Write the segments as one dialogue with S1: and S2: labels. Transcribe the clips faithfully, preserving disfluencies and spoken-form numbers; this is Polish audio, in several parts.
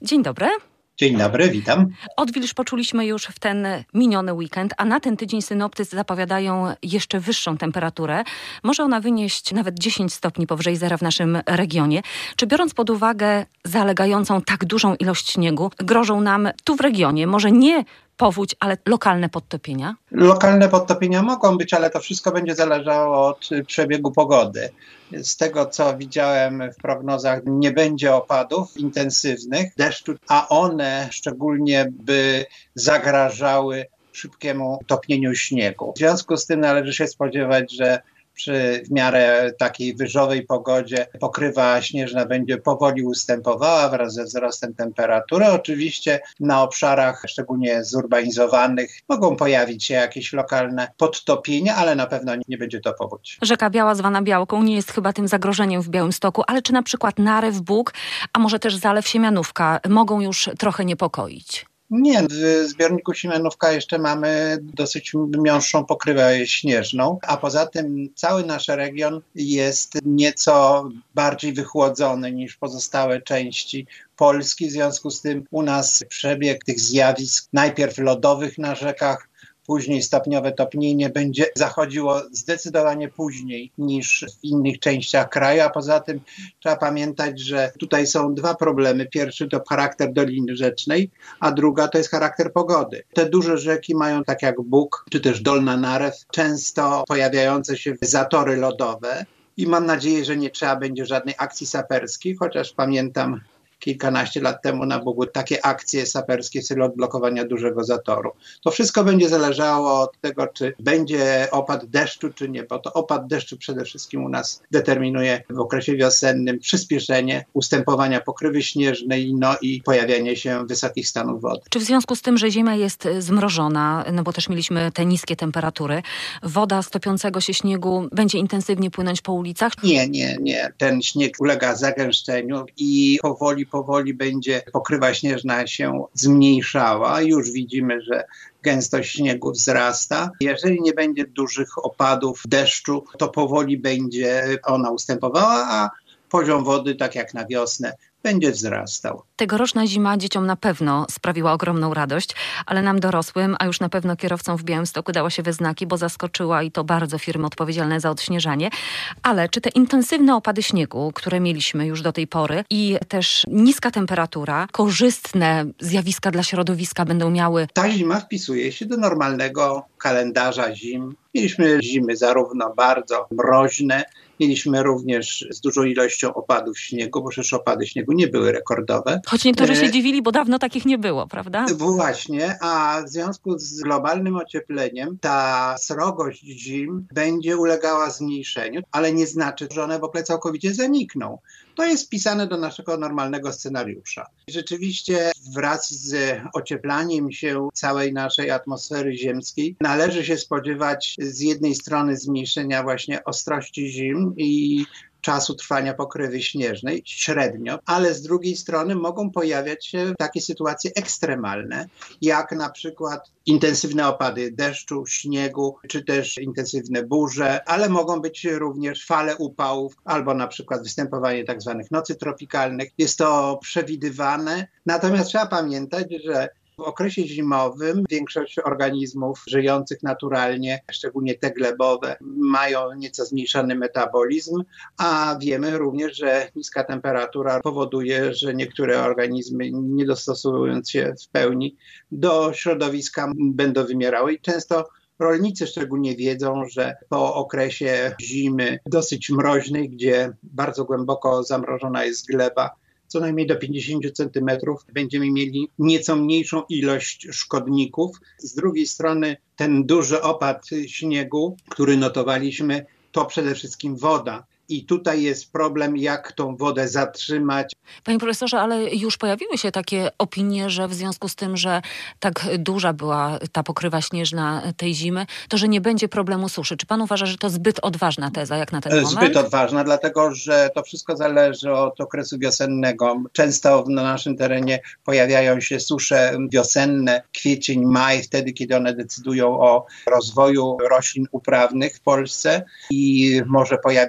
S1: Dzień dobry.
S2: Dzień dobry, witam.
S1: Odwilż poczuliśmy już w ten miniony weekend, a na ten tydzień synoptycy zapowiadają jeszcze wyższą temperaturę. Może ona wynieść nawet dziesięć stopni powyżej zera w naszym regionie. Czy biorąc pod uwagę zalegającą tak dużą ilość śniegu, grożą nam tu w regionie może nie powódź, ale lokalne podtopienia?
S2: Lokalne podtopienia mogą być, ale to wszystko będzie zależało od przebiegu pogody. Z tego, co widziałem w prognozach, nie będzie opadów intensywnych deszczu, a one szczególnie by zagrażały szybkiemu topnieniu śniegu. W związku z tym należy się spodziewać, że przy w miarę takiej wyżowej pogodzie pokrywa śnieżna będzie powoli ustępowała wraz ze wzrostem temperatury. Oczywiście na obszarach szczególnie zurbanizowanych mogą pojawić się jakieś lokalne podtopienia, ale na pewno nie będzie to powódź.
S1: Rzeka Biała zwana Białką nie jest chyba tym zagrożeniem w Białymstoku, ale czy na przykład Narew, Bóg, a może też Zalew Siemianówka mogą już trochę niepokoić?
S2: Nie, w zbiorniku Siemianówka jeszcze mamy dosyć miąższą pokrywę śnieżną, a poza tym cały nasz region jest nieco bardziej wychłodzony niż pozostałe części Polski. W związku z tym u nas przebieg tych zjawisk, najpierw lodowych na rzekach, później stopniowe topnienie będzie zachodziło zdecydowanie później niż w innych częściach kraju, a poza tym trzeba pamiętać, że tutaj są dwa problemy. Pierwszy to charakter doliny rzecznej, a druga to jest charakter pogody. Te duże rzeki mają, tak jak Bóg, czy też Dolna Narew, często pojawiające się zatory lodowe i mam nadzieję, że nie trzeba będzie żadnej akcji saperskiej, chociaż pamiętam, kilkanaście lat temu na Bogu takie akcje saperskie w celu odblokowania dużego zatoru. To wszystko będzie zależało od tego, czy będzie opad deszczu, czy nie, bo to opad deszczu przede wszystkim u nas determinuje w okresie wiosennym przyspieszenie ustępowania pokrywy śnieżnej, no i pojawianie się wysokich stanów wody.
S1: Czy w związku z tym, że zima jest zmrożona, no bo też mieliśmy te niskie temperatury, woda z topiącego się śniegu będzie intensywnie płynąć po ulicach?
S2: Nie, nie, nie. Ten śnieg ulega zagęszczeniu i powoli powoli będzie pokrywa śnieżna się zmniejszała. Już widzimy, że gęstość śniegu wzrasta. Jeżeli nie będzie dużych opadów deszczu, to powoli będzie ona ustępowała, a poziom wody, tak jak na wiosnę, będzie wzrastał.
S1: Tegoroczna zima dzieciom na pewno sprawiła ogromną radość, ale nam dorosłym, a już na pewno kierowcom w Białymstoku dała się we znaki, bo zaskoczyła i to bardzo firmy odpowiedzialne za odśnieżanie. Ale czy te intensywne opady śniegu, które mieliśmy już do tej pory i też niska temperatura, korzystne zjawiska dla środowiska będą miały?
S2: Ta zima wpisuje się do normalnego kalendarza zim. Mieliśmy zimy zarówno bardzo mroźne, mieliśmy również z dużą ilością opadów śniegu, bo przecież opady śniegu nie były rekordowe.
S1: Choć niektórzy się dziwili, bo dawno takich nie było, prawda?
S2: Właśnie, a w związku z globalnym ociepleniem ta srogość zim będzie ulegała zmniejszeniu, ale nie znaczy, że one w ogóle całkowicie zanikną. To jest wpisane do naszego normalnego scenariusza. Rzeczywiście wraz z ocieplaniem się całej naszej atmosfery ziemskiej należy się spodziewać z jednej strony zmniejszenia właśnie ostrości zim i czasu trwania pokrywy śnieżnej średnio, ale z drugiej strony mogą pojawiać się takie sytuacje ekstremalne, jak na przykład intensywne opady deszczu, śniegu, czy też intensywne burze, ale mogą być również fale upałów albo na przykład występowanie tak zwanych nocy tropikalnych. Jest to przewidywane, natomiast trzeba pamiętać, że w okresie zimowym większość organizmów żyjących naturalnie, szczególnie te glebowe, mają nieco zmniejszony metabolizm, a wiemy również, że niska temperatura powoduje, że niektóre organizmy, nie dostosowując się w pełni do środowiska, będą wymierały i często rolnicy szczególnie wiedzą, że po okresie zimy dosyć mroźnej, gdzie bardzo głęboko zamrożona jest gleba, co najmniej do pięćdziesiąt centymetrów, będziemy mieli nieco mniejszą ilość szkodników. Z drugiej strony ten duży opad śniegu, który notowaliśmy, to przede wszystkim woda. I tutaj jest problem, jak tą wodę zatrzymać.
S1: Panie profesorze, ale już pojawiły się takie opinie, że w związku z tym, że tak duża była ta pokrywa śnieżna tej zimy, to że nie będzie problemu suszy. Czy pan uważa, że to zbyt odważna teza, jak na ten moment?
S2: Zbyt odważna, dlatego że to wszystko zależy od okresu wiosennego. Często na naszym terenie pojawiają się susze wiosenne, kwiecień, maj, wtedy kiedy one decydują o rozwoju roślin uprawnych w Polsce i może pojawić się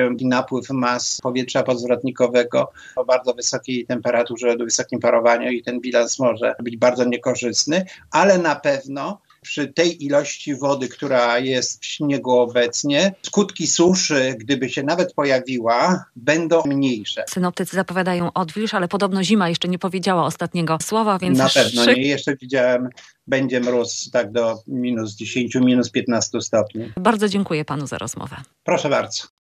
S2: się napływ mas powietrza podzwrotnikowego o bardzo wysokiej temperaturze, o wysokim parowaniu i ten bilans może być bardzo niekorzystny, ale na pewno przy tej ilości wody, która jest w śniegu obecnie, skutki suszy, gdyby się nawet pojawiła, będą mniejsze.
S1: Synoptycy zapowiadają odwilż, ale podobno zima jeszcze nie powiedziała ostatniego słowa, więc
S2: na pewno
S1: szyk...
S2: nie. Jeszcze widziałem, będzie mróz tak do minus dziesięć, minus piętnaście stopni.
S1: Bardzo dziękuję panu za rozmowę.
S2: Proszę bardzo.